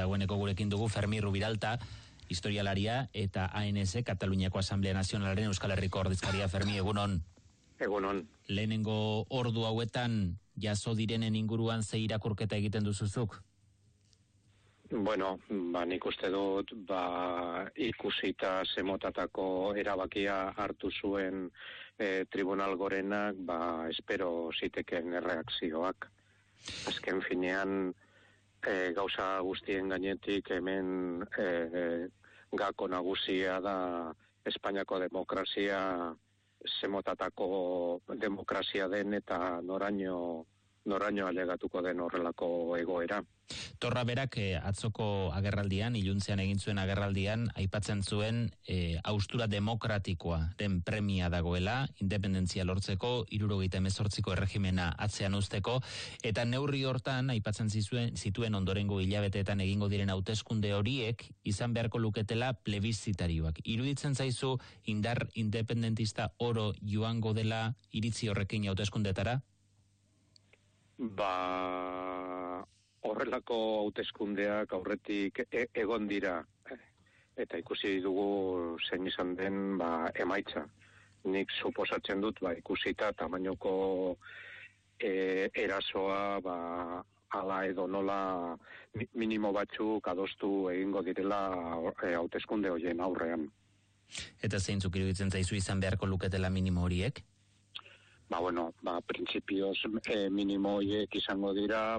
Dagoeneko gurekin dugu Fermi Rubiralta, historialaria, eta ANS, Kataluniako Asamblea Nazionalaren Euskal Herriko ordezkaria. Fermi, egunon. Egunon. Lehenengo ordu hauetan jaso direnen inguruan ze irakurketa egiten duzuzuk? Bueno, nik uste dut, ikusita zemotatako erabakia hartu zuen Tribunal Gorenak, espero ziteken erreakzioak. Azken finean, gauza guztien gainetik hemen gako nagusia da Espainiako demokrazia zemotatako demokrazia den eta noraino alegatuko den horrelako egoera. Torra berak atzoko agerraldian, iluntzean egin zuen agerraldian, aipatzen zuen haustura demokratikoa den premia dagoela, independentzia lortzeko, 78ko erregimena atzean uzteko, eta neurri hortan, aipatzen zituen ondorengo hilabeteetan egingo diren hauteskunde horiek, izan beharko luketela plebizitarioak. Iruditzen zaizu indar independentista oro joango dela iritzi horrekin hauteskundetara? Horrelako hauteskundeak aurretik egon dira, eta ikusi dugu zein izan den emaitza. Nik suposatzen dut ikusita tamainoko erasoa ala edo nola minimo batzuk adostu egingo direla hauteskunde horien aurrean. Eta zeintzuk iruditzen zaizu izan beharko luketela minimo horiek? Printzipioz minimo horiek izango dira,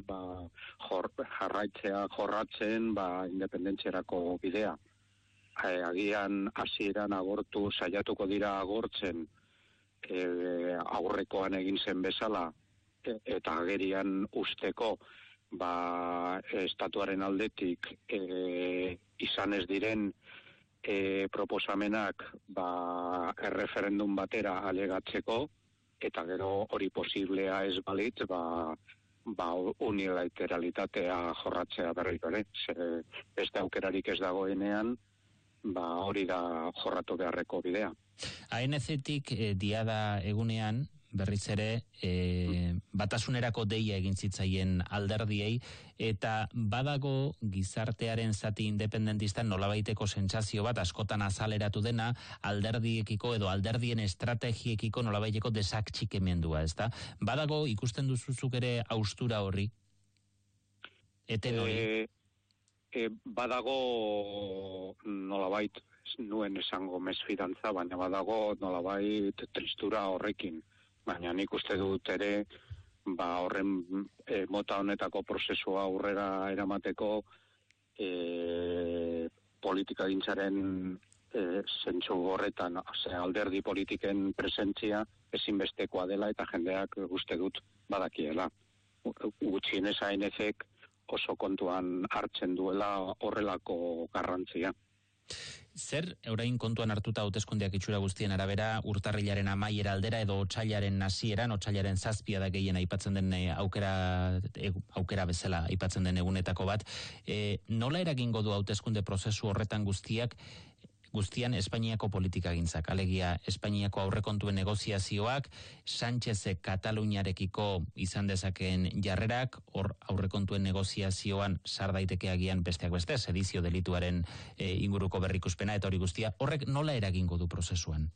jorratzen independentziarako bidea. Agian hasieran saiatuko dira agortzen aurrekoan egin zen bezala, eta agerian usteko estatuaren aldetik izan ez diren proposamenak erreferendum batera alegatzeko, eta gero hori posiblea ez balitz, unilateralitatea jorratzea berriro ere. Beste aukerarik ez dagoenean, hori da jorratu beharreko bidea. ANC-tik diada egunean, berriz ere, batasunerako deia egin zitzaien alderdiei, eta badago gizartearen zati independentista nolabaiteko sentsazio bat, askotan azaleratu dena, alderdiekiko edo alderdien estrategiekiko nolabaiteko desaktxikemendua, ezta? Badago ikusten duzuzuk ere haustura horri? Eten hori? Badago nolabait, nuen esango mesfidantza, baina badago nolabait tristura horrekin. Baina nik uste dut ere, horren mota honetako prozesua aurrera eramateko politika gintzaren zentzu horretan, alderdi politiken presentzia ezinbestekoa dela eta jendeak uste dut badakiela. Gutxienez ANC-ek oso kontuan hartzen duela horrelako garrantzia. Zer, orain kontuan hartuta hauteskundeak itxura guztien arabera, urtarrilaren amaiera aldera edo otsailaren hasieran, otsailaren 7 da gehien aipatzen den aukera bezala aipatzen den egunetako bat, nola eragingo du hauteskunde prozesu horretan guztian Espainiako politikagintzak, alegia Espainiako aurrekontuen negoziazioak, Sánchezek Kataluniarekiko izan dezakeen jarrerak, hor aurrekontuen negoziazioan sar daiteke agian besteak beste, sedizio delituaren inguruko berrikuspena eta hori guztia, horrek nola eragingo du prozesuan?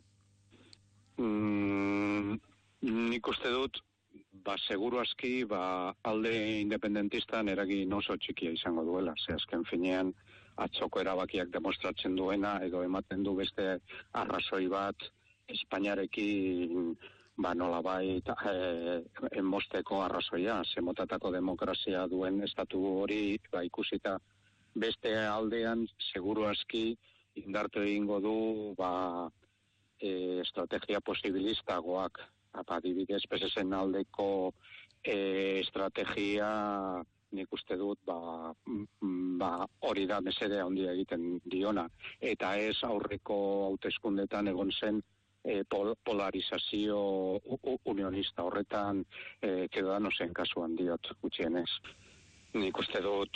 Nik uste dut, seguru aski, alde independentistan eragin oso txikia izango duela, azken finean, atzoko erabakiak demostratzen duena, edo ematen du beste arrazoi bat Espainiarekin nolabait enbosteko arrazoia, zemotatako demokrazia duen estatu hori ikusita beste aldean seguru aski indartu egingo du estrategia posibilistagoak, adibidez PSN aldeko estrategia nik uste dut hori da mesede handia egiten diona, eta ez aurreko hauteskundetan egon zen polarizazio unionista horretan Ciudadanosen kasuan diot gutxienez. Nik uste dut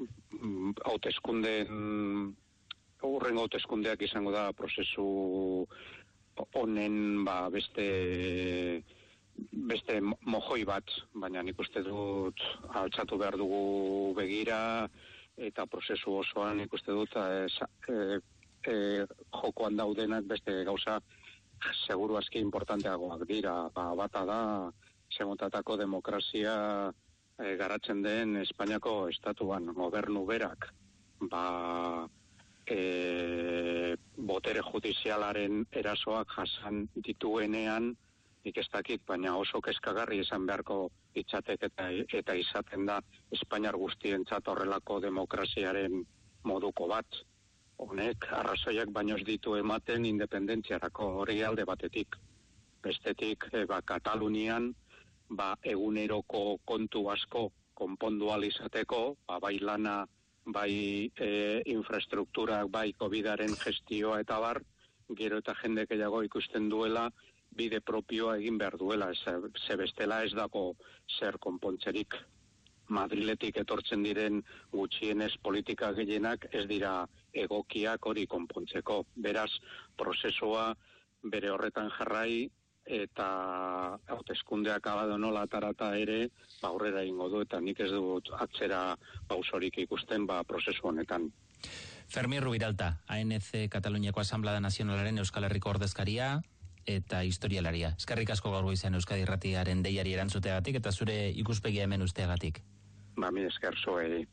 hurrengo hauteskundeak izango da prozesu honen beste mojoi bat, baina nik uste dut altxatu behar dugu begira, eta prozesu osoan ikuste dut jokoan daudenak beste gauza seguru aski importanteagoak dira. Bata da, seguntatako demokrazia garatzen den Espainiako estatuan, gobernu berak, botere judizialaren erasoak jasan dituenean, nik ez dakit, baina oso kezkagarri izan beharko itzatek eta izaten da Espainiar guztientzat horrelako demokraziaren moduko bat. Honek arrazoiak baino ez ditu ematen independentziarako hori alde batetik. Bestetik, Katalunian, eguneroko kontu asko konpondu ahal izateko, bai lana, bai infrastrukturak, bai COVID-aren gestioa eta bar, gero eta jende gehiago ikusten duela, bide propioa egin behar duela, ze bestela ez dago zer konpontzerik. Madriletik etortzen diren gutxienez politika gehienak ez dira egokiak hori konpontzeko. Beraz, prozesua bere horretan jarrai eta hauteskundeak abadonola atarata ere aurrera ingo du, eta nik ez dut atzera pausorik ikusten prozesu honetan. Fermín Rubiralta, ANC Kataluniako Asamblada Nazionalaren Euskal Herriko ordezkaria eta historialaria. Eskerrik asko gaur goizean Euskadi Irratiaren deiari erantzuteagatik eta zure ikuspegia hemen usteagatik. Mi esker zuei.